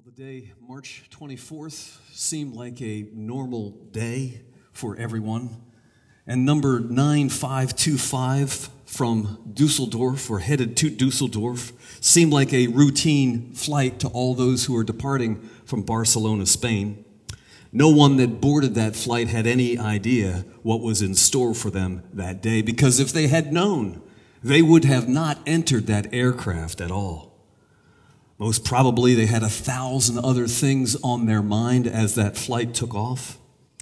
The day, March 24th, seemed like a normal day for everyone. And number 9525 from Dusseldorf, or headed to Dusseldorf, seemed like a routine flight to all those who were departing from Barcelona, Spain. No one that boarded that flight had any idea what was in store for them that day, because if they had known, they would have not entered that aircraft at all. Most probably they had 1,000 other things on their mind as that flight took off.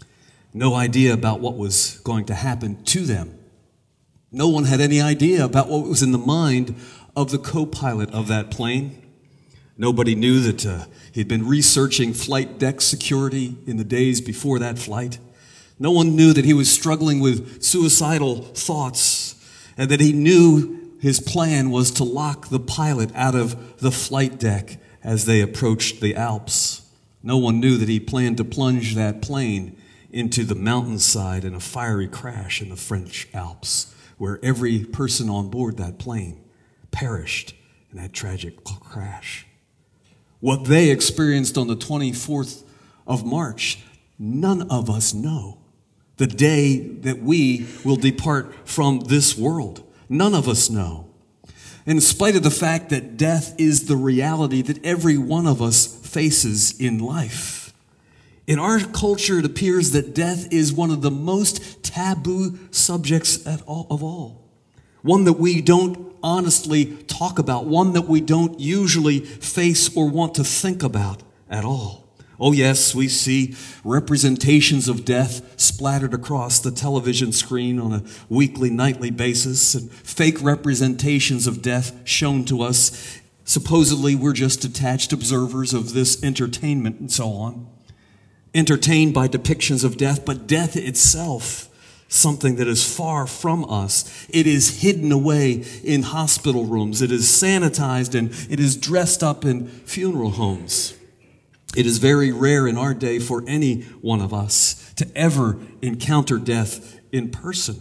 No idea about what was going to happen to them. No one had any idea about what was in the mind of the co-pilot of that plane. Nobody knew that he'd been researching flight deck security in the days before that flight. No one knew that he was struggling with suicidal thoughts and that he knew his plan was to lock the pilot out of the flight deck as they approached the Alps. No one knew that he planned to plunge that plane into the mountainside in a fiery crash in the French Alps, where every person on board that plane perished in that tragic crash. What they experienced on the 24th of March, none of us know. The day that we will depart from this world. None of us know. In spite of the fact that death is the reality that every one of us faces in life. In our culture, it appears that death is one of the most taboo subjects of all. One that we don't honestly talk about. One that we don't usually face or want to think about at all. Oh yes, we see representations of death splattered across the television screen on a weekly, nightly basis, and fake representations of death shown to us. Supposedly, we're just detached observers of this entertainment and so on. Entertained by depictions of death, but death itself, something that is far from us. It is hidden away in hospital rooms. It is sanitized and it is dressed up in funeral homes. It is very rare in our day for any one of us to ever encounter death in person.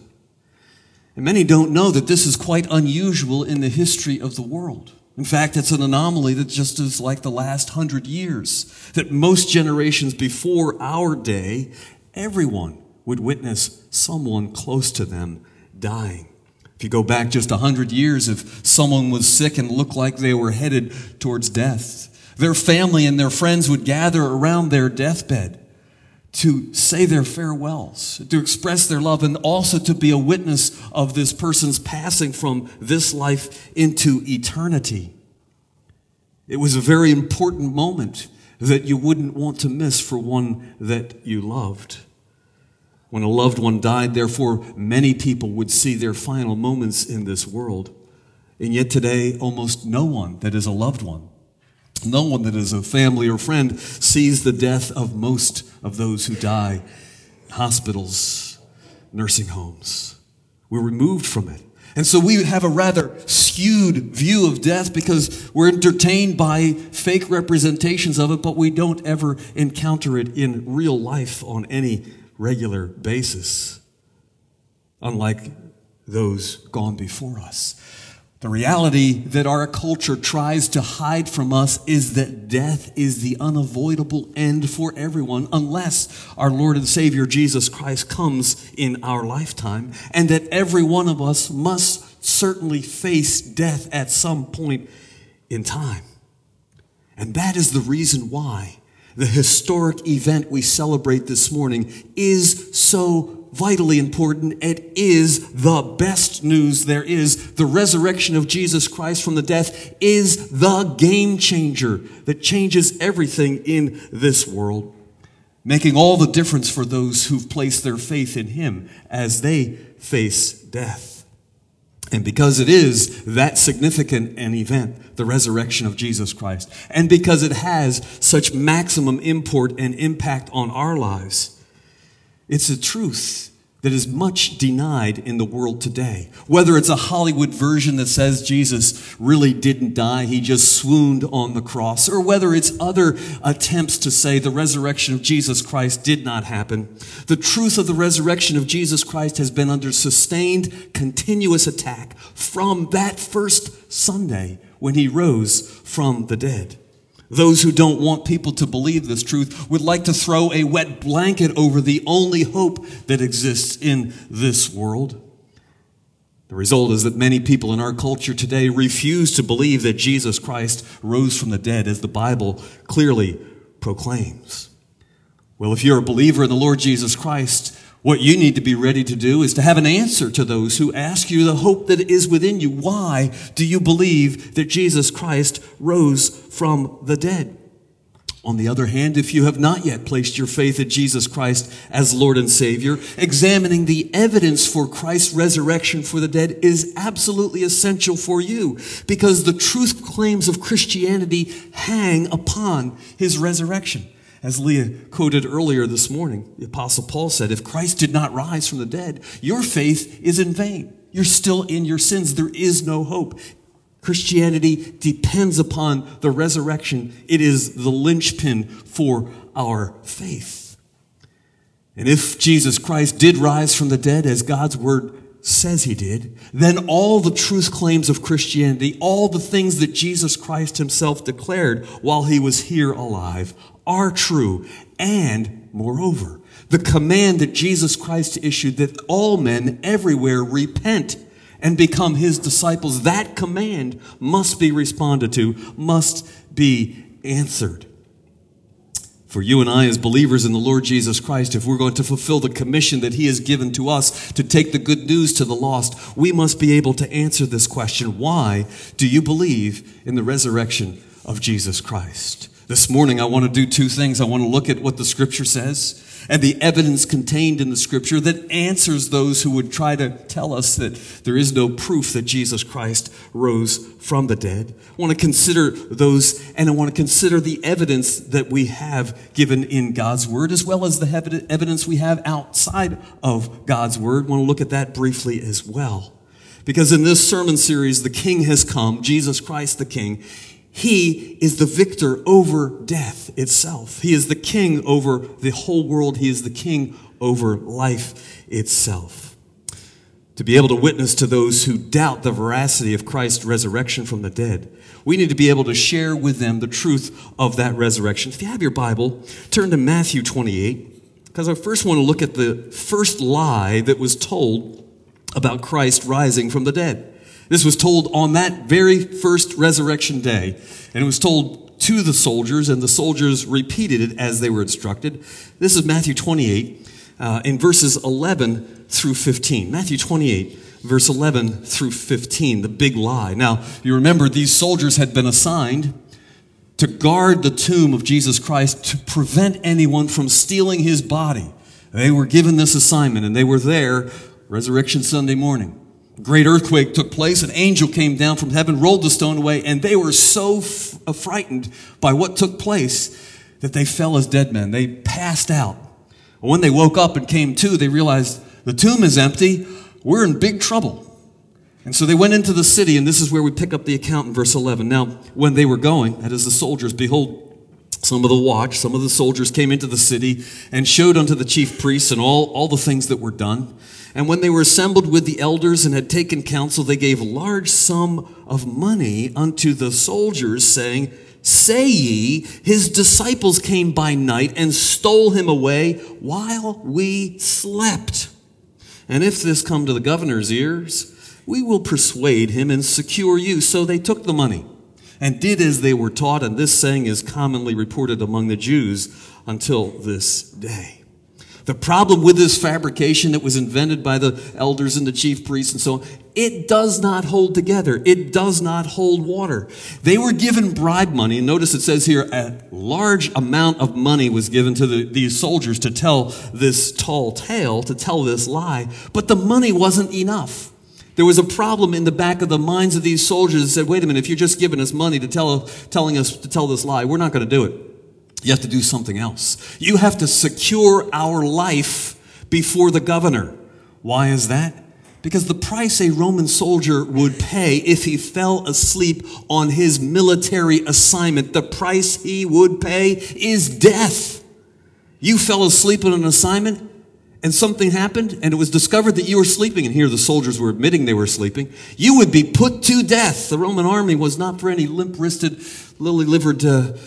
And many don't know that this is quite unusual in the history of the world. In fact, it's an anomaly that just is like the last 100 years, that most generations before our day, everyone would witness someone close to them dying. If you go back just 100 years, if someone was sick and looked like they were headed towards death, their family and their friends would gather around their deathbed to say their farewells, to express their love, and also to be a witness of this person's passing from this life into eternity. It was a very important moment that you wouldn't want to miss for one that you loved. When a loved one died, therefore, many people would see their final moments in this world. And yet today, almost no one that is a loved one, no one that is a family or friend, sees the death of most of those who die in hospitals, nursing homes. We're removed from it. And so we have a rather skewed view of death because we're entertained by fake representations of it, but we don't ever encounter it in real life on any regular basis, unlike those gone before us. The reality that our culture tries to hide from us is that death is the unavoidable end for everyone unless our Lord and Savior Jesus Christ comes in our lifetime, and that every one of us must certainly face death at some point in time. And that is the reason why the historic event we celebrate this morning is so vitally important. It is the best news there is. The resurrection of Jesus Christ from the death is the game changer that changes everything in this world, making all the difference for those who've placed their faith in Him as they face death. And because it is that significant an event, the resurrection of Jesus Christ, and because it has such maximum import and impact on our lives, it's a truth that is much denied in the world today. Whether it's a Hollywood version that says Jesus really didn't die, he just swooned on the cross, or whether it's other attempts to say the resurrection of Jesus Christ did not happen, the truth of the resurrection of Jesus Christ has been under sustained, continuous attack from that first Sunday when he rose from the dead. Those who don't want people to believe this truth would like to throw a wet blanket over the only hope that exists in this world. The result is that many people in our culture today refuse to believe that Jesus Christ rose from the dead, as the Bible clearly proclaims. Well, if you're a believer in the Lord Jesus Christ, what you need to be ready to do is to have an answer to those who ask you the hope that is within you. Why do you believe that Jesus Christ rose from the dead? On the other hand, if you have not yet placed your faith in Jesus Christ as Lord and Savior, examining the evidence for Christ's resurrection for the dead is absolutely essential for you, because the truth claims of Christianity hang upon his resurrection. As Leah quoted earlier this morning, the Apostle Paul said, if Christ did not rise from the dead, your faith is in vain. You're still in your sins. There is no hope. Christianity depends upon the resurrection. It is the linchpin for our faith. And if Jesus Christ did rise from the dead, as God's word says he did, then all the truth claims of Christianity, all the things that Jesus Christ himself declared while he was here alive, are true. And moreover, the command that Jesus Christ issued that all men everywhere repent and become his disciples, that command must be responded to, must be answered. For you and I as believers in the Lord Jesus Christ, if we're going to fulfill the commission that he has given to us to take the good news to the lost, we must be able to answer this question. Why do you believe in the resurrection of Jesus Christ? This morning I want to do two things. I want to look at what the Scripture says and the evidence contained in the Scripture that answers those who would try to tell us that there is no proof that Jesus Christ rose from the dead. I want to consider those, and I want to consider the evidence that we have given in God's Word, as well as the evidence we have outside of God's Word. I want to look at that briefly as well. Because in this sermon series, The King Has Come, Jesus Christ the King, he is the victor over death itself. He is the king over the whole world. He is the king over life itself. To be able to witness to those who doubt the veracity of Christ's resurrection from the dead, we need to be able to share with them the truth of that resurrection. If you have your Bible, turn to Matthew 28, because I first want to look at the first lie that was told about Christ rising from the dead. This was told on that very first resurrection day, and it was told to the soldiers, and the soldiers repeated it as they were instructed. This is Matthew 28, in verses 11 through 15. Matthew 28, verse 11 through 15, the big lie. Now, you remember these soldiers had been assigned to guard the tomb of Jesus Christ to prevent anyone from stealing his body. They were given this assignment, and they were there Resurrection Sunday morning. A great earthquake took place. An angel came down from heaven, rolled the stone away, and they were so frightened by what took place that they fell as dead men. They passed out. When they woke up and came to, they realized the tomb is empty. We're in big trouble. And so they went into the city, and this is where we pick up the account in verse 11. Now, when they were going, that is the soldiers, behold, some of the soldiers came into the city and showed unto the chief priests and all the things that were done. And when they were assembled with the elders and had taken counsel, they gave a large sum of money unto the soldiers, saying, Say ye, his disciples came by night and stole him away while we slept. And if this come to the governor's ears, we will persuade him and secure you. So they took the money and did as they were taught. And this saying is commonly reported among the Jews until this day. The problem with this fabrication that was invented by the elders and the chief priests and so on, it does not hold together. It does not hold water. They were given bribe money. And notice it says here a large amount of money was given to these soldiers to tell this tall tale, to tell this lie. But the money wasn't enough. There was a problem in the back of the minds of these soldiers that said, wait a minute, if you're just giving us money to telling us to tell this lie, we're not going to do it. You have to do something else. You have to secure our life before the governor. Why is that? Because the price a Roman soldier would pay if he fell asleep on his military assignment, the price he would pay is death. You fell asleep on an assignment and something happened and it was discovered that you were sleeping, and here the soldiers were admitting they were sleeping, you would be put to death. The Roman army was not for any limp-wristed lily-livered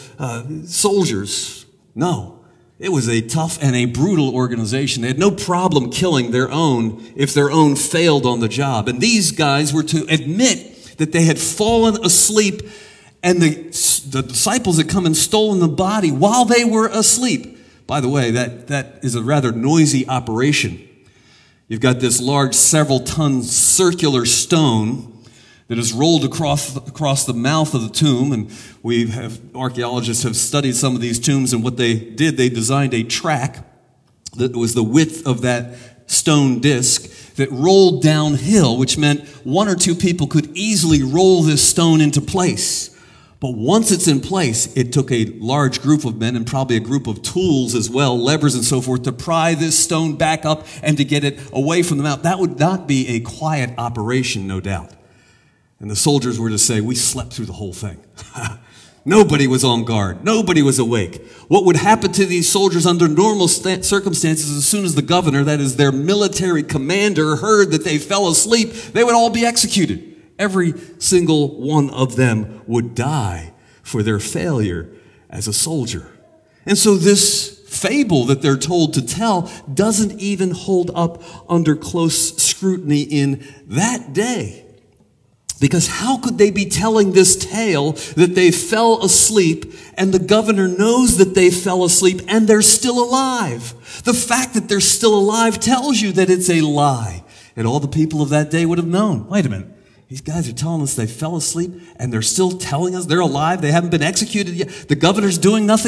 soldiers. No, it was a tough and a brutal organization. They had no problem killing their own if their own failed on the job. And these guys were to admit that they had fallen asleep, and the disciples had come and stolen the body while they were asleep. By the way, that is a rather noisy operation. You've got this large, several-ton circular stone that is rolled across the mouth of the tomb, and archaeologists have studied some of these tombs, and what they did, they designed a track that was the width of that stone disc that rolled downhill, which meant one or two people could easily roll this stone into place. But once it's in place, it took a large group of men and probably a group of tools as well, levers and so forth, to pry this stone back up and to get it away from the mouth. That would not be a quiet operation, no doubt. And the soldiers were to say, we slept through the whole thing. Nobody was on guard. Nobody was awake. What would happen to these soldiers under normal circumstances as soon as the governor, that is their military commander, heard that they fell asleep, they would all be executed. Every single one of them would die for their failure as a soldier. And so this fable that they're told to tell doesn't even hold up under close scrutiny in that day. Because how could they be telling this tale that they fell asleep and the governor knows that they fell asleep and they're still alive? The fact that they're still alive tells you that it's a lie. And all the people of that day would have known. Wait a minute. These guys are telling us they fell asleep and they're still telling us they're alive. They haven't been executed yet. The governor's doing nothing.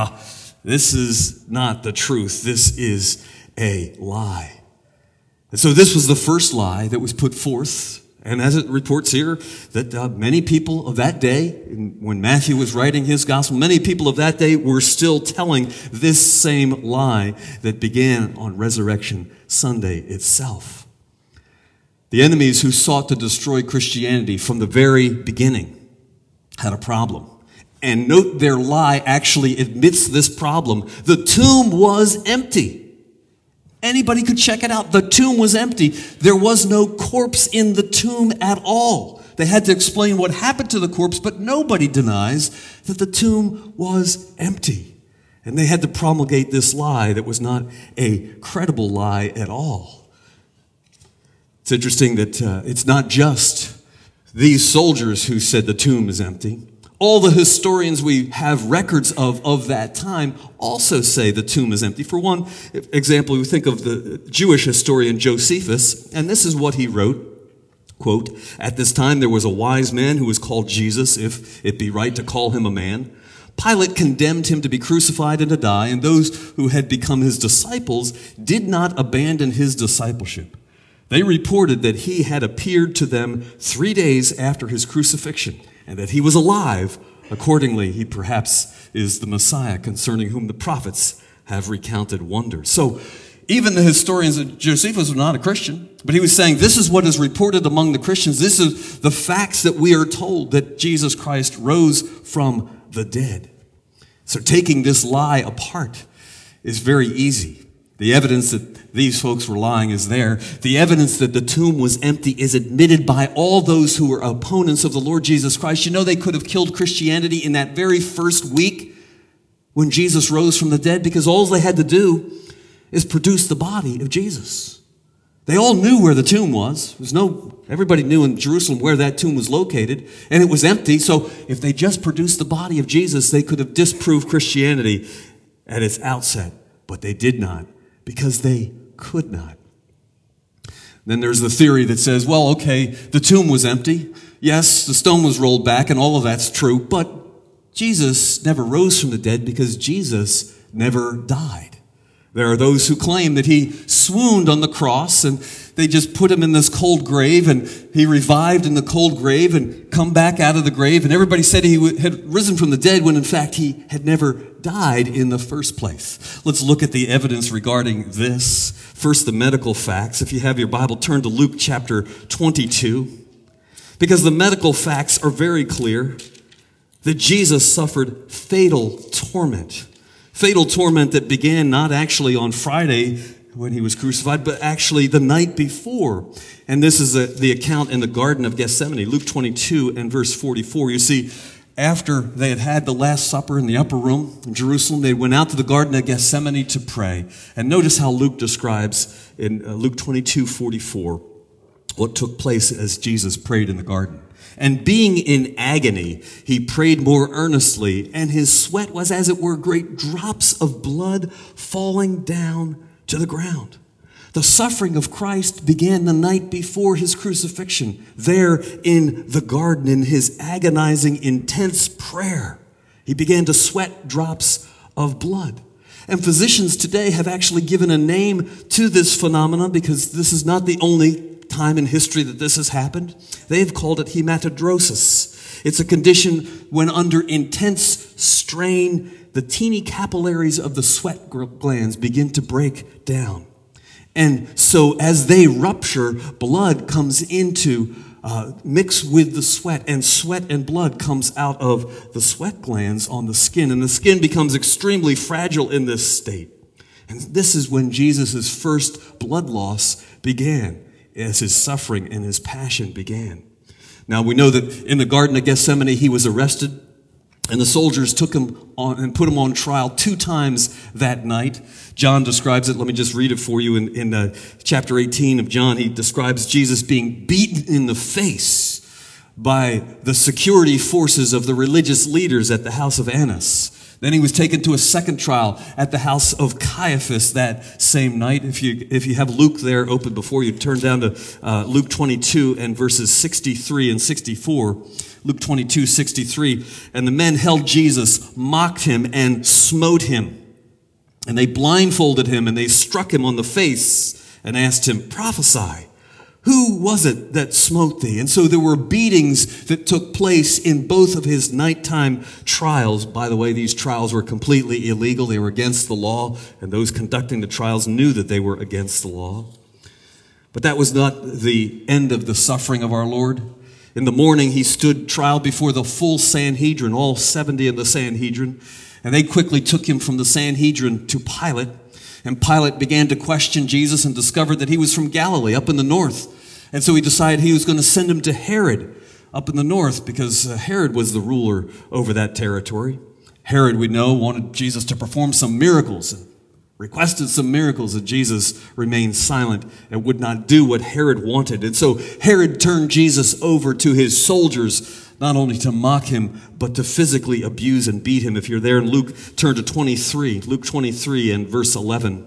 This is not the truth. This is a lie. And so this was the first lie that was put forth. And as it reports here, that many people of that day, when Matthew was writing his gospel, many people of that day were still telling this same lie that began on Resurrection Sunday itself. The enemies who sought to destroy Christianity from the very beginning had a problem. And note, their lie actually admits this problem. The tomb was empty. Anybody could check it out. The tomb was empty. There was no corpse in the tomb at all. They had to explain what happened to the corpse, but nobody denies that the tomb was empty. And they had to promulgate this lie that was not a credible lie at all. It's interesting that it's not just these soldiers who said the tomb is empty. All the historians we have records of that time also say the tomb is empty. For one example, we think of the Jewish historian Josephus, and this is what he wrote. Quote, "At this time there was a wise man who was called Jesus, if it be right to call him a man. Pilate condemned him to be crucified and to die, and those who had become his disciples did not abandon his discipleship. They reported that he had appeared to them 3 days after his crucifixion, and that he was alive. Accordingly, he perhaps is the Messiah, concerning whom the prophets have recounted wonders." So even the historians, Josephus was not a Christian, but he was saying this is what is reported among the Christians. This is the facts that we are told, that Jesus Christ rose from the dead. So taking this lie apart is very easy. The evidence that these folks were lying is there. The evidence that the tomb was empty is admitted by all those who were opponents of the Lord Jesus Christ. You know, they could have killed Christianity in that very first week when Jesus rose from the dead, because all they had to do is produce the body of Jesus. They all knew where the tomb was. Everybody knew in Jerusalem where that tomb was located, and it was empty. So if they just produced the body of Jesus, they could have disproved Christianity at its outset. But they did not, because they could not. Then there's the theory that says, well, okay, the tomb was empty. Yes, the stone was rolled back, and all of that's true, but Jesus never rose from the dead because Jesus never died. There are those who claim that he swooned on the cross and they just put him in this cold grave, and he revived in the cold grave and come back out of the grave, and everybody said he had risen from the dead when in fact he had never died in the first place. Let's look at the evidence regarding this. First, the medical facts. If you have your Bible, turn to Luke chapter 22, because the medical facts are very clear that Jesus suffered fatal torment. Fatal torment that began not actually on Friday when he was crucified, but actually the night before. And this is the account in the Garden of Gethsemane, Luke 22 and verse 44. You see, after they had had the Last Supper in the upper room in Jerusalem, they went out to the Garden of Gethsemane to pray. And notice how Luke describes in Luke 22:44 what took place as Jesus prayed in the garden. And being in agony, he prayed more earnestly, and his sweat was as it were great drops of blood falling down to the ground. The suffering of Christ began the night before his crucifixion, there in the garden, in his agonizing, intense prayer. He began to sweat drops of blood. And physicians today have actually given a name to this phenomenon, because this is not the only time in history that this has happened. They've called it hematidrosis. It's a condition when under intense strain, the teeny capillaries of the sweat glands begin to break down. And so as they rupture, blood comes into, mix with the sweat, and sweat and blood comes out of the sweat glands on the skin, and the skin becomes extremely fragile in this state. And this is when Jesus' first blood loss began, as his suffering and his passion began. Now we know that in the Garden of Gethsemane he was arrested, and the soldiers took him on and put him on trial 2 times that night. John describes it. Let me just read it for you. In chapter 18 of John, he describes Jesus being beaten in the face by the security forces of the religious leaders at the house of Annas. Then he was taken to a second trial at the house of Caiaphas that same night. If you have Luke there open before you, turn down to Luke 22 and verses 63 and 64. Luke 22:63. And the men held Jesus, mocked him, and smote him. And they blindfolded him, and they struck him on the face and asked him, "Prophesy, who was it that smote thee?" And so there were beatings that took place in both of his nighttime trials. By the way, these trials were completely illegal. They were against the law, and those conducting the trials knew that they were against the law. But that was not the end of the suffering of our Lord. In the morning, he stood trial before the full Sanhedrin, all 70 in the Sanhedrin, and they quickly took him from the Sanhedrin to Pilate. And Pilate began to question Jesus and discovered that he was from Galilee, up in the north. And so he decided he was going to send him to Herod up in the north, because Herod was the ruler over that territory. Herod, we know, wanted Jesus to perform some miracles and requested some miracles, and Jesus remained silent and would not do what Herod wanted. And so Herod turned Jesus over to his soldiers, not only to mock him, but to physically abuse and beat him. If you're there in Luke, turn to Luke 23 and verse 11.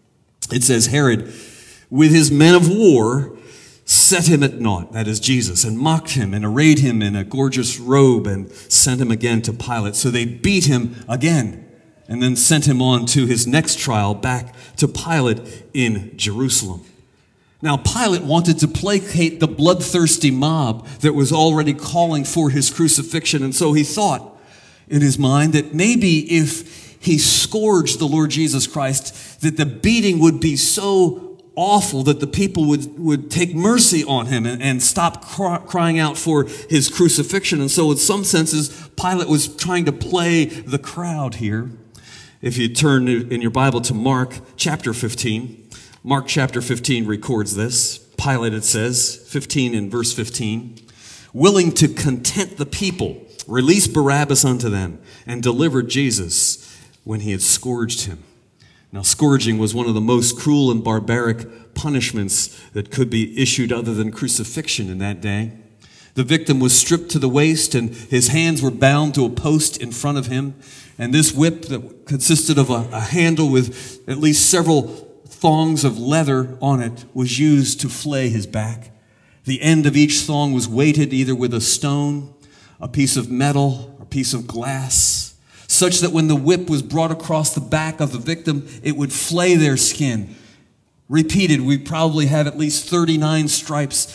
It says, Herod, with his men of war, set him at naught, that is Jesus, and mocked him and arrayed him in a gorgeous robe and sent him again to Pilate. So they beat him again and then sent him on to his next trial back to Pilate in Jerusalem. Now, Pilate wanted to placate the bloodthirsty mob that was already calling for his crucifixion, and so he thought in his mind that maybe if he scourged the Lord Jesus Christ, that the beating would be so awful that the people would take mercy on him and stop crying out for his crucifixion. And so in some senses, Pilate was trying to play the crowd here. If you turn in your Bible to Mark chapter 15, Mark chapter 15 records this. Pilate, it says, 15 in verse 15, willing to content the people, released Barabbas unto them, and delivered Jesus when he had scourged him. Now, scourging was one of the most cruel and barbaric punishments that could be issued other than crucifixion in that day. The victim was stripped to the waist, and his hands were bound to a post in front of him. And this whip that consisted of a handle with at least several thongs of leather on it was used to flay his back. The end of each thong was weighted either with a stone, a piece of metal, or a piece of glass, such that when the whip was brought across the back of the victim, it would flay their skin. Repeated, we probably have at least 39 stripes,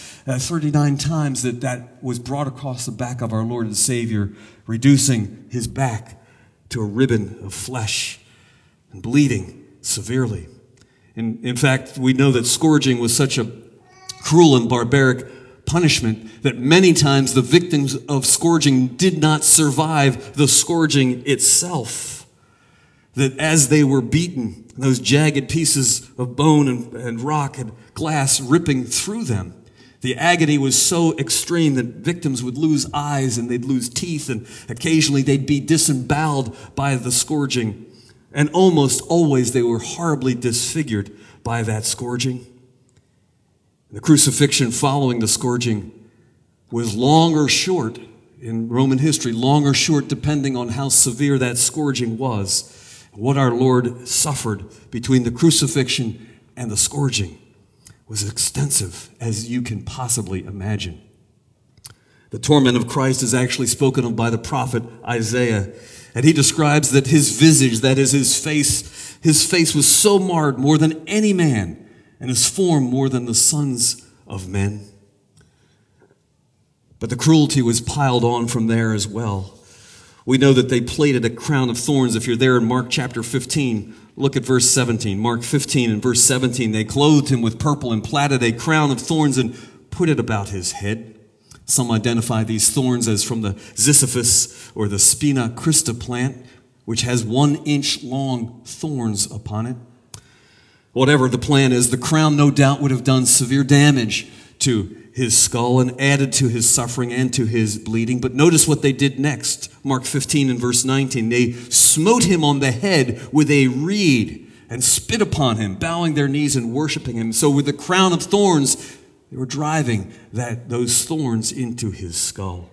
39 times that was brought across the back of our Lord and Savior, reducing his back to a ribbon of flesh and bleeding severely. In fact, we know that scourging was such a cruel and barbaric punishment that many times the victims of scourging did not survive the scourging itself. That as they were beaten, those jagged pieces of bone and rock and glass ripping through them, The agony was so extreme that victims would lose eyes and they'd lose teeth, and occasionally they'd be disemboweled by the scourging. And almost always they were horribly disfigured by that scourging. The crucifixion following the scourging was long or short in Roman history, long or short depending on how severe that scourging was. What our Lord suffered between the crucifixion and the scourging was extensive as you can possibly imagine. The torment of Christ is actually spoken of by the prophet Isaiah, and he describes that his visage, that is his face was so marred more than any man, and his form more than the sons of men. But the cruelty was piled on from there as well. We know that they plaited a crown of thorns. If you're there in Mark chapter 15, look at verse 17. Mark 15 and verse 17, they clothed him with purple and plaited a crown of thorns and put it about his head. Some identify these thorns as from the Ziziphus or the Spina Christa plant, which has 1-inch long thorns upon it. Whatever the plan is, the crown no doubt would have done severe damage to his skull and added to his suffering and to his bleeding. But notice what they did next. Mark 15 and verse 19. They smote him on the head with a reed and spit upon him, bowing their knees and worshiping him. So with the crown of thorns, they were driving those thorns into his skull.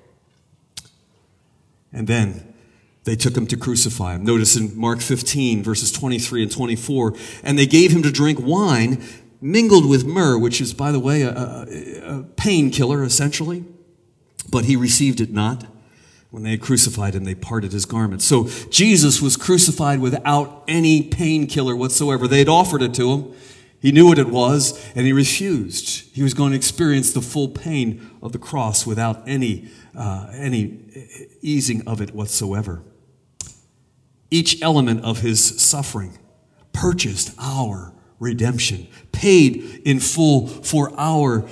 And then they took him to crucify him. Notice in Mark 15, verses 23 and 24, and they gave him to drink wine mingled with myrrh, which is, by the way, a painkiller, essentially. But he received it not. When they had crucified him, they parted his garments. So Jesus was crucified without any painkiller whatsoever. They had offered it to him. He knew what it was, and he refused. He was going to experience the full pain of the cross without any easing of it whatsoever. Each element of his suffering purchased our redemption, paid in full for our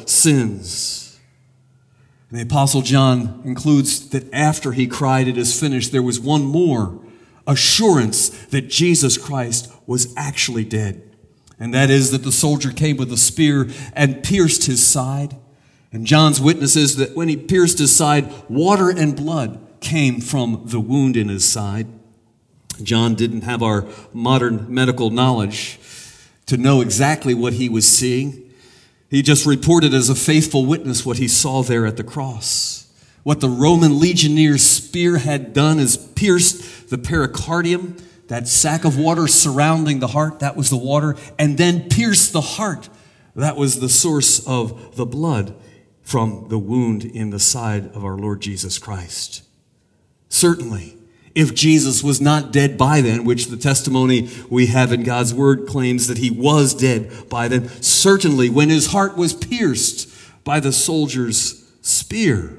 sins. And the Apostle John includes that after he cried, "It is finished," there was one more assurance that Jesus Christ was actually dead. And that is that the soldier came with a spear and pierced his side. And John's witness is that when he pierced his side, water and blood came from the wound in his side. John didn't have our modern medical knowledge to know exactly what he was seeing. He just reported as a faithful witness what he saw there at the cross. What the Roman legionnier's spear had done is pierced the pericardium, that sac of water surrounding the heart, that was the water, and then pierced the heart. That was the source of the blood from the wound in the side of our Lord Jesus Christ. Certainly, if Jesus was not dead by then, which the testimony we have in God's word claims that he was dead by then, certainly when his heart was pierced by the soldier's spear,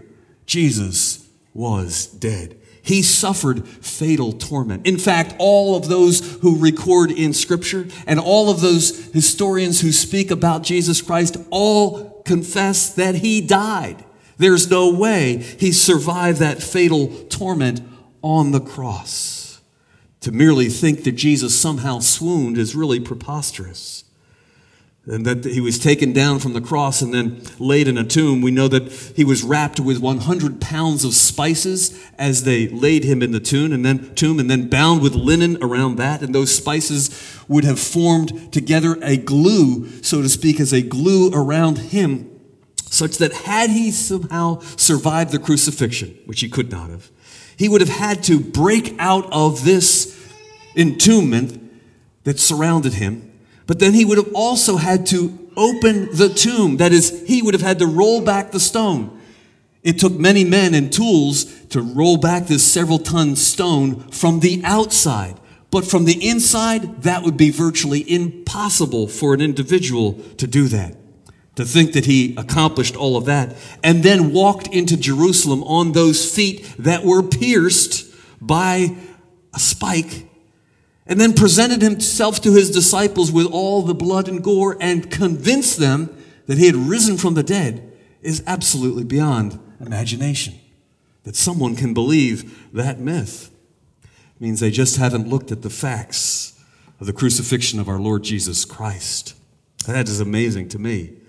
Jesus was dead. He suffered fatal torment. In fact, all of those who record in Scripture and all of those historians who speak about Jesus Christ all confess that he died. There's no way he survived that fatal torment on the cross. To merely think that Jesus somehow swooned is really preposterous. And that he was taken down from the cross and then laid in a tomb. We know that he was wrapped with 100 pounds of spices as they laid him in the tomb and then bound with linen around that. And those spices would have formed together a glue, so to speak, as a glue around him, such that had he somehow survived the crucifixion, which he could not have, he would have had to break out of this entombment that surrounded him. But then he would have also had to open the tomb. That is, he would have had to roll back the stone. It took many men and tools to roll back this several-ton stone from the outside. But from the inside, that would be virtually impossible for an individual to do that. To think that he accomplished all of that and then walked into Jerusalem on those feet that were pierced by a spike, and then presented himself to his disciples with all the blood and gore and convinced them that he had risen from the dead is absolutely beyond imagination. That someone can believe that myth means they just haven't looked at the facts of the crucifixion of our Lord Jesus Christ. That is amazing to me.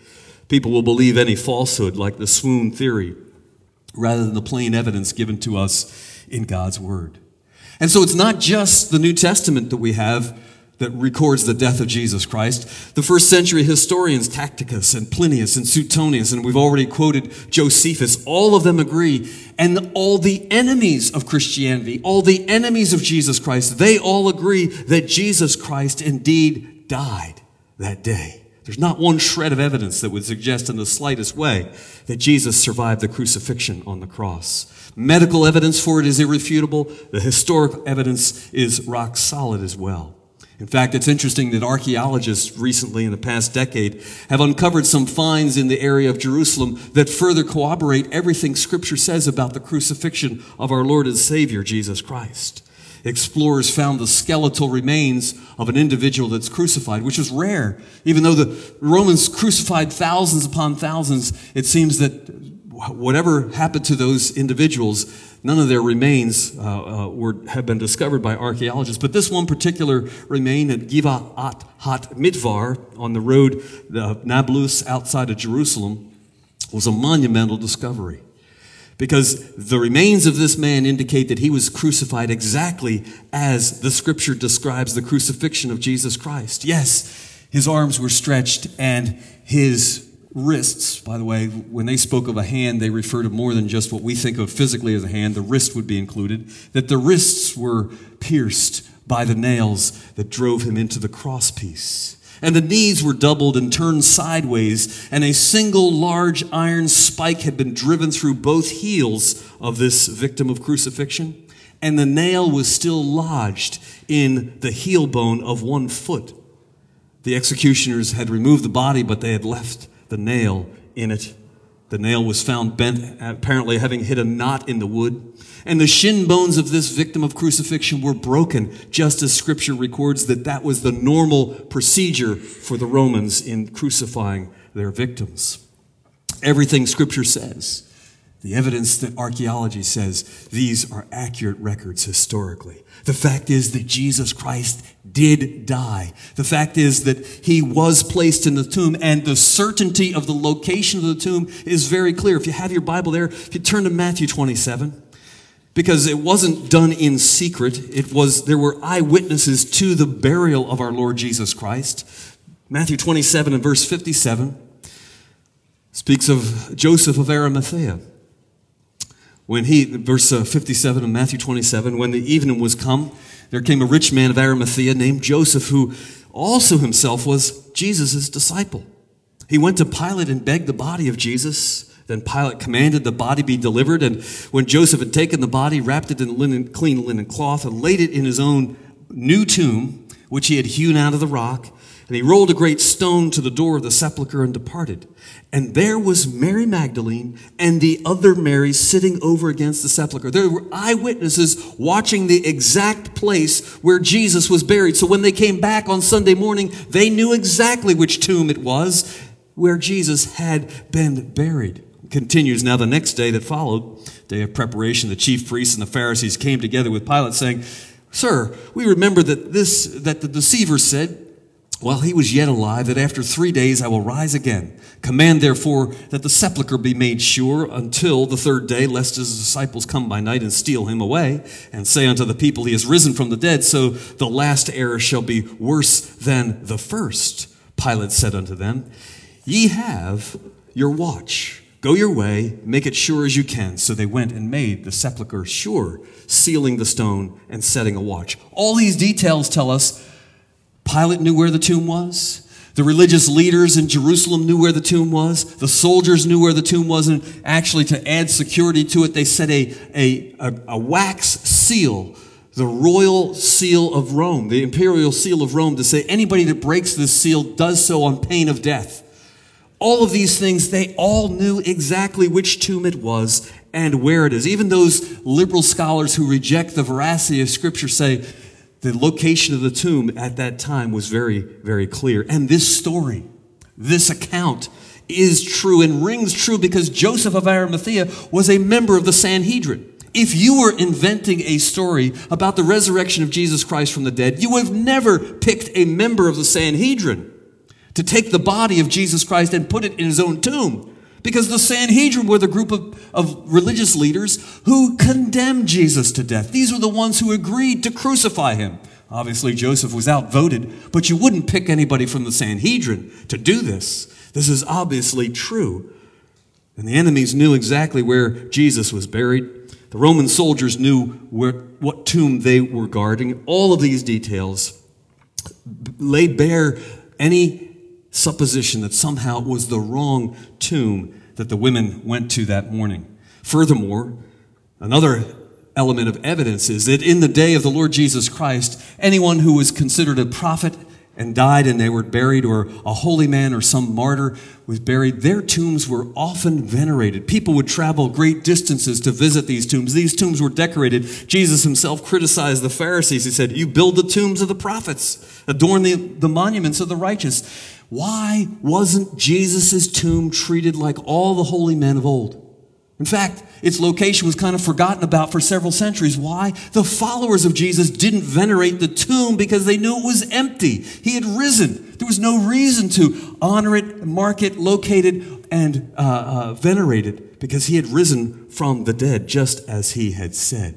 People will believe any falsehood like the swoon theory rather than the plain evidence given to us in God's Word. And so it's not just the New Testament that we have that records the death of Jesus Christ. The first century historians, Tacitus and Plinius and Suetonius, and we've already quoted Josephus, all of them agree. And all the enemies of Christianity, all the enemies of Jesus Christ, they all agree that Jesus Christ indeed died that day. There's not one shred of evidence that would suggest in the slightest way that Jesus survived the crucifixion on the cross. Medical evidence for it is irrefutable. The historic evidence is rock solid as well. In fact, it's interesting that archaeologists recently, in the past decade, have uncovered some finds in the area of Jerusalem that further corroborate everything Scripture says about the crucifixion of our Lord and Savior, Jesus Christ. Explorers found the skeletal remains of an individual that's crucified, which is rare. Even though the Romans crucified thousands upon thousands, it seems that whatever happened to those individuals, none of their remains have been discovered by archaeologists. But this one particular remain at Givat HaMidbar Midvar on the road Nablus outside of Jerusalem was a monumental discovery. Because the remains of this man indicate that he was crucified exactly as the Scripture describes the crucifixion of Jesus Christ. Yes, his arms were stretched and his wrists, by the way, when they spoke of a hand, they refer to more than just what we think of physically as a hand. The wrist would be included. That the wrists were pierced by the nails that drove him into the crosspiece. And the knees were doubled and turned sideways, and a single large iron spike had been driven through both heels of this victim of crucifixion, and the nail was still lodged in the heel bone of one foot. The executioners had removed the body, but they had left the nail in it. The nail was found bent, apparently having hit a knot in the wood. And the shin bones of this victim of crucifixion were broken, just as Scripture records that was the normal procedure for the Romans in crucifying their victims. Everything Scripture says, the evidence that archaeology says, these are accurate records historically. The fact is that Jesus Christ did die. The fact is that he was placed in the tomb, and the certainty of the location of the tomb is very clear. If you have your Bible there, if you turn to Matthew 27, because it wasn't done in secret, there were eyewitnesses to the burial of our Lord Jesus Christ. Matthew 27 and verse 57 speaks of Joseph of Arimathea. Verse 57 of Matthew 27, when the evening was come, there came a rich man of Arimathea named Joseph, who also himself was Jesus' disciple. He went to Pilate and begged the body of Jesus. Then Pilate commanded the body be delivered, and when Joseph had taken the body, wrapped it in clean linen cloth, and laid it in his own new tomb, which he had hewn out of the rock, and he rolled a great stone to the door of the sepulchre and departed. And there was Mary Magdalene and the other Mary sitting over against the sepulchre. There were eyewitnesses watching the exact place where Jesus was buried. So when they came back on Sunday morning, they knew exactly which tomb it was where Jesus had been buried. It continues, now the next day that followed, day of preparation, the chief priests and the Pharisees came together with Pilate saying, Sir, we remember that the deceiver said, while he was yet alive, that after 3 days I will rise again. Command, therefore, that the sepulchre be made sure until the third day, lest his disciples come by night and steal him away, and say unto the people, He is risen from the dead, so the last error shall be worse than the first. Pilate said unto them, Ye have your watch. Go your way, make it sure as you can. So they went and made the sepulchre sure, sealing the stone and setting a watch. All these details tell us Pilate knew where the tomb was. The religious leaders in Jerusalem knew where the tomb was. The soldiers knew where the tomb was. And actually, to add security to it, they set a wax seal, the royal seal of Rome, the imperial seal of Rome, to say anybody that breaks this seal does so on pain of death. All of these things, they all knew exactly which tomb it was and where it is. Even those liberal scholars who reject the veracity of Scripture say, the location of the tomb at that time was very, very clear. And this story, this account is true and rings true because Joseph of Arimathea was a member of the Sanhedrin. If you were inventing a story about the resurrection of Jesus Christ from the dead, you would have never picked a member of the Sanhedrin to take the body of Jesus Christ and put it in his own tomb. Because the Sanhedrin were the group of religious leaders who condemned Jesus to death. These were the ones who agreed to crucify him. Obviously, Joseph was outvoted, but you wouldn't pick anybody from the Sanhedrin to do this. This is obviously true. And the enemies knew exactly where Jesus was buried. The Roman soldiers knew what tomb they were guarding. All of these details laid bare any supposition that somehow it was the wrong tomb that the women went to that morning. Furthermore, another element of evidence is that in the day of the Lord Jesus Christ, anyone who was considered a prophet and died and they were buried, or a holy man or some martyr was buried, their tombs were often venerated. People would travel great distances to visit these tombs. These tombs were decorated. Jesus himself criticized the Pharisees. He said, "You build the tombs of the prophets, adorn the monuments of the righteous." Why wasn't Jesus' tomb treated like all the holy men of old? In fact, its location was kind of forgotten about for several centuries. Why? The followers of Jesus didn't venerate the tomb because they knew it was empty. He had risen. There was no reason to honor it, mark it, locate it, and venerate it, because he had risen from the dead, just as he had said.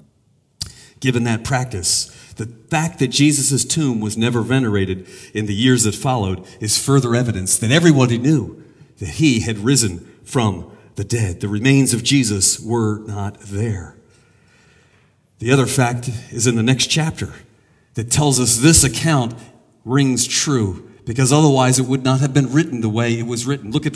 Given that practice, the fact that Jesus' tomb was never venerated in the years that followed is further evidence that everybody knew that he had risen from the dead. The remains of Jesus were not there. The other fact is in the next chapter that tells us this account rings true, because otherwise it would not have been written the way it was written. Look at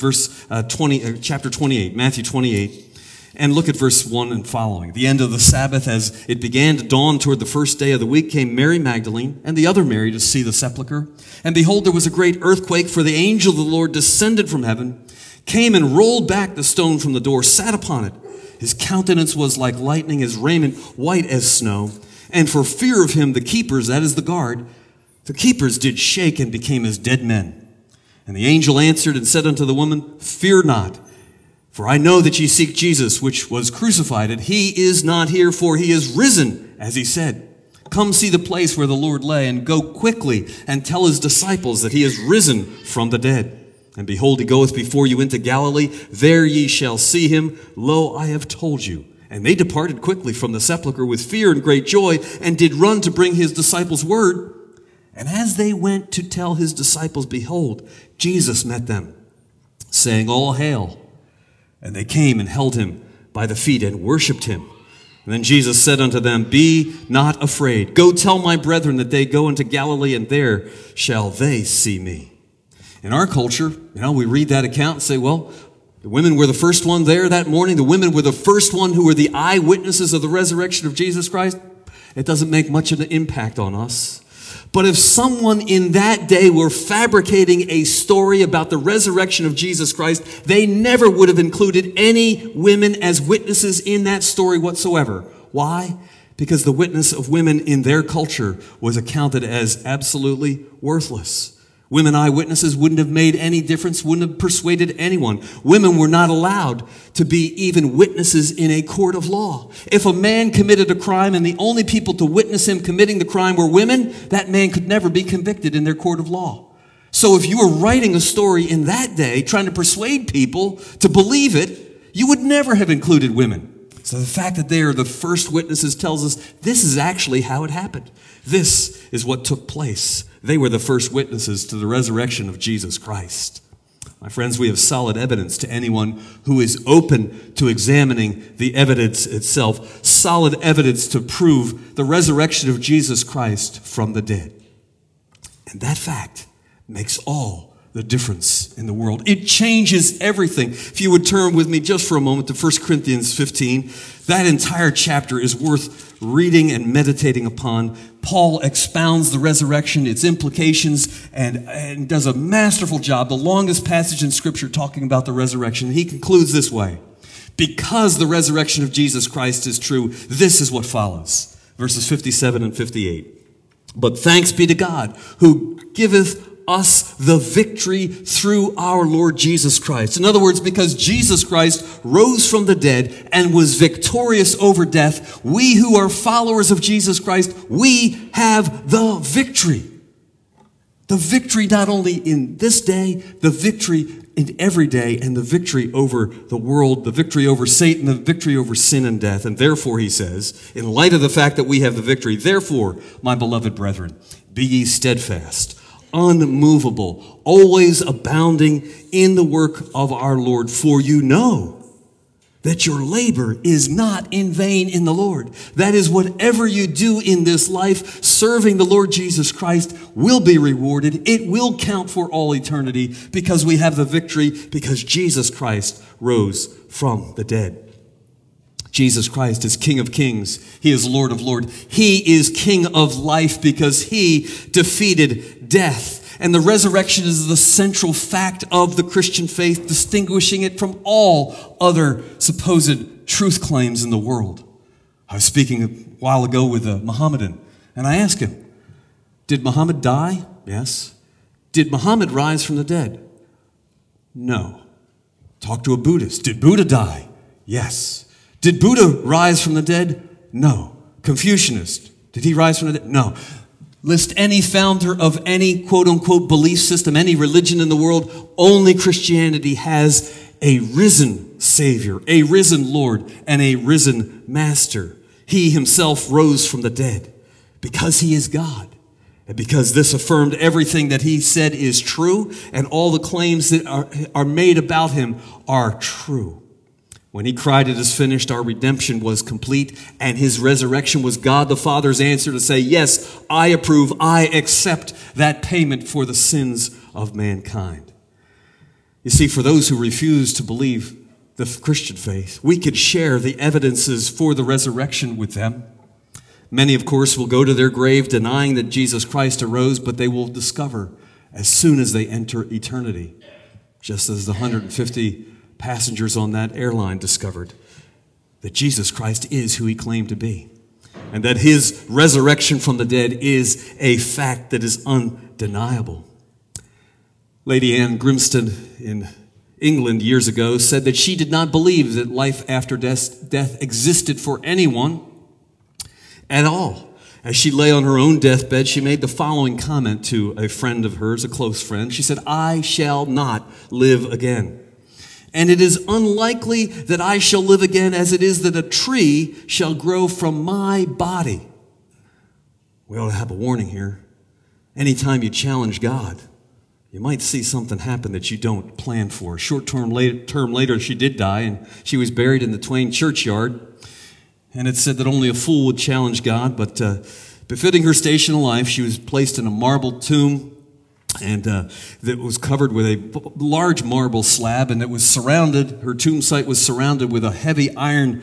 chapter 28, Matthew 28, and look at verse 1 and following. The end of the Sabbath, as it began to dawn toward the first day of the week, came Mary Magdalene and the other Mary to see the sepulchre. And behold, there was a great earthquake, for the angel of the Lord descended from heaven, came and rolled back the stone from the door, sat upon it. His countenance was like lightning, his raiment white as snow. And for fear of him, the keepers, that is the guard, the keepers did shake and became as dead men. And the angel answered and said unto the woman, "Fear not, for I know that ye seek Jesus, which was crucified, and he is not here, for he is risen, as he said. Come see the place where the Lord lay, and go quickly and tell his disciples that he is risen from the dead. And behold, he goeth before you into Galilee. There ye shall see him. Lo, I have told you." And they departed quickly from the sepulchre with fear and great joy, and did run to bring his disciples word. And as they went to tell his disciples, behold, Jesus met them, saying, "All hail." And they came and held him by the feet and worshipped him. And then Jesus said unto them, "Be not afraid. Go tell my brethren that they go into Galilee, and there shall they see me." In our culture, we read that account and say, well, the women were the first one there that morning. The women were the first one who were the eyewitnesses of the resurrection of Jesus Christ. It doesn't make much of an impact on us. But if someone in that day were fabricating a story about the resurrection of Jesus Christ, they never would have included any women as witnesses in that story whatsoever. Why? Because the witness of women in their culture was accounted as absolutely worthless. Women eyewitnesses wouldn't have made any difference, wouldn't have persuaded anyone. Women were not allowed to be even witnesses in a court of law. If a man committed a crime and the only people to witness him committing the crime were women, that man could never be convicted in their court of law. So if you were writing a story in that day, trying to persuade people to believe it, you would never have included women. So the fact that they are the first witnesses tells us this is actually how it happened. This is what took place. They were the first witnesses to the resurrection of Jesus Christ. My friends, we have solid evidence to anyone who is open to examining the evidence itself. Solid evidence to prove the resurrection of Jesus Christ from the dead. And that fact makes all the difference in the world. It changes everything. If you would turn with me just for a moment to 1 Corinthians 15, that entire chapter is worth reading and meditating upon. Paul expounds the resurrection, its implications, and does a masterful job, the longest passage in Scripture talking about the resurrection. He concludes this way: because the resurrection of Jesus Christ is true, this is what follows. Verses 57 and 58. But thanks be to God, who giveth us the victory through our Lord Jesus Christ. In other words, because Jesus Christ rose from the dead and was victorious over death, we who are followers of Jesus Christ, we have the victory. The victory not only in this day, the victory in every day, and the victory over the world, the victory over Satan, the victory over sin and death. And therefore, he says, in light of the fact that we have the victory, therefore, my beloved brethren, be ye steadfast, unmovable, always abounding in the work of our Lord, for you know that your labor is not in vain in the Lord. That is, whatever you do in this life, serving the Lord Jesus Christ will be rewarded. It will count for all eternity because we have the victory, because Jesus Christ rose from the dead. Jesus Christ is King of Kings. He is Lord of Lords. He is King of life because he defeated death. And the resurrection is the central fact of the Christian faith, distinguishing it from all other supposed truth claims in the world. I was speaking a while ago with a Mohammedan, and I asked him, did Muhammad die? Yes. Did Muhammad rise from the dead? No. Talk to a Buddhist. Did Buddha die? Yes. Did Buddha rise from the dead? No. Confucianist. Did he rise from the dead? No. List any founder of any quote-unquote belief system, any religion in the world. Only Christianity has a risen Savior, a risen Lord, and a risen Master. He himself rose from the dead because he is God. And because this affirmed everything that he said is true, and all the claims that are made about him are true. When he cried, it is finished, our redemption was complete, and his resurrection was God the Father's answer to say, yes, I approve, I accept that payment for the sins of mankind. You see, for those who refuse to believe the Christian faith, we could share the evidences for the resurrection with them. Many, of course, will go to their grave denying that Jesus Christ arose, but they will discover as soon as they enter eternity, just as the 150 passengers on that airline discovered that Jesus Christ is who he claimed to be, and that his resurrection from the dead is a fact that is undeniable. Lady Anne Grimston in England years ago said that she did not believe that life after death existed for anyone at all. As she lay on her own deathbed, she made the following comment to a friend of hers, a close friend. She said, I shall not live again. And it is unlikely that I shall live again as it is that a tree shall grow from my body. We ought to have a warning here. Anytime you challenge God, you might see something happen that you don't plan for. A short term later, she did die, and she was buried in the Twain churchyard. And it said that only a fool would challenge God, but befitting her station in life, she was placed in a marble tomb, and that was covered with a large marble slab, and it was surrounded, her tomb site was surrounded with a heavy iron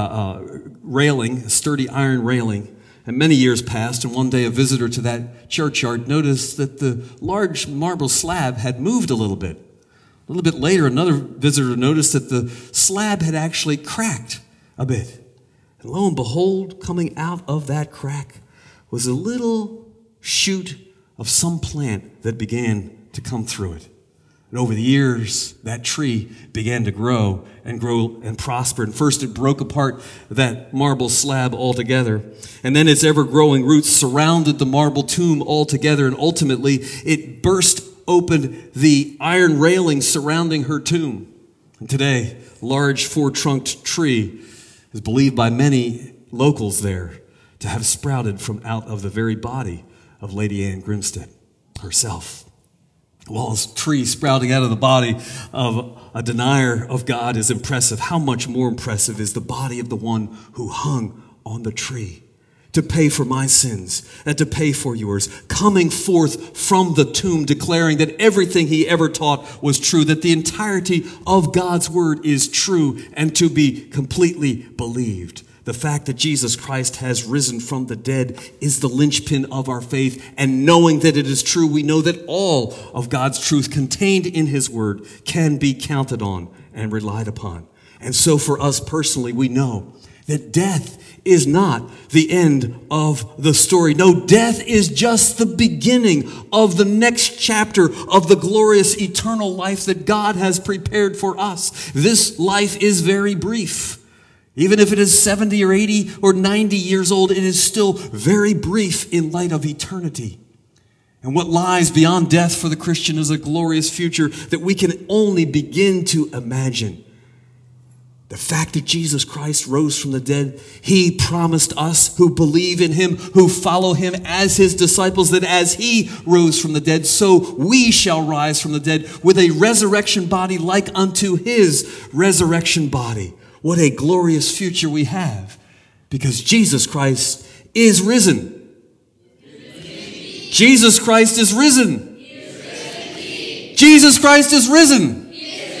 railing, a sturdy iron railing. And many years passed, and one day a visitor to that churchyard noticed that the large marble slab had moved a little bit. A little bit later, another visitor noticed that the slab had actually cracked a bit. And lo and behold, coming out of that crack was a little shoot of some plant that began to come through it. And over the years, that tree began to grow and prosper. And first it broke apart that marble slab altogether. And then its ever-growing roots surrounded the marble tomb altogether. And ultimately, it burst open the iron railing surrounding her tomb. And today, a large four-trunked tree is believed by many locals there to have sprouted from out of the very body of Lady Anne Grimston herself. While a tree sprouting out of the body of a denier of God is impressive, how much more impressive is the body of the one who hung on the tree to pay for my sins and to pay for yours, coming forth from the tomb, declaring that everything he ever taught was true, that the entirety of God's word is true and to be completely believed. The fact that Jesus Christ has risen from the dead is the linchpin of our faith. And knowing that it is true, we know that all of God's truth contained in his word can be counted on and relied upon. And so for us personally, we know that death is not the end of the story. No, death is just the beginning of the next chapter of the glorious eternal life that God has prepared for us. This life is very brief. Even if it is 70 or 80 or 90 years old, it is still very brief in light of eternity. And what lies beyond death for the Christian is a glorious future that we can only begin to imagine. The fact that Jesus Christ rose from the dead, he promised us who believe in him, who follow him as his disciples, that as he rose from the dead, so we shall rise from the dead with a resurrection body like unto his resurrection body. What a glorious future we have, because Jesus Christ is risen. Jesus Christ is risen. Jesus Christ is risen.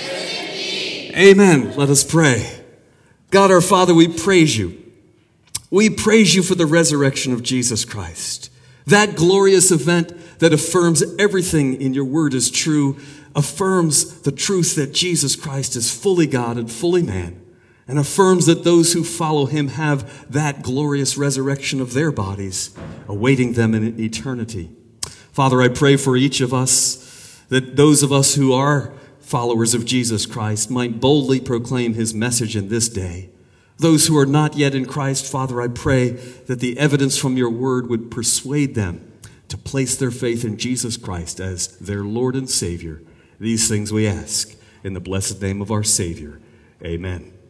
Amen. Let us pray. God our Father, we praise you. We praise you for the resurrection of Jesus Christ. That glorious event that affirms everything in your word is true, affirms the truth that Jesus Christ is fully God and fully man, and affirms that those who follow him have that glorious resurrection of their bodies awaiting them in eternity. Father, I pray for each of us, that those of us who are followers of Jesus Christ might boldly proclaim his message in this day. Those who are not yet in Christ, Father, I pray that the evidence from your word would persuade them to place their faith in Jesus Christ as their Lord and Savior. These things we ask in the blessed name of our Savior. Amen.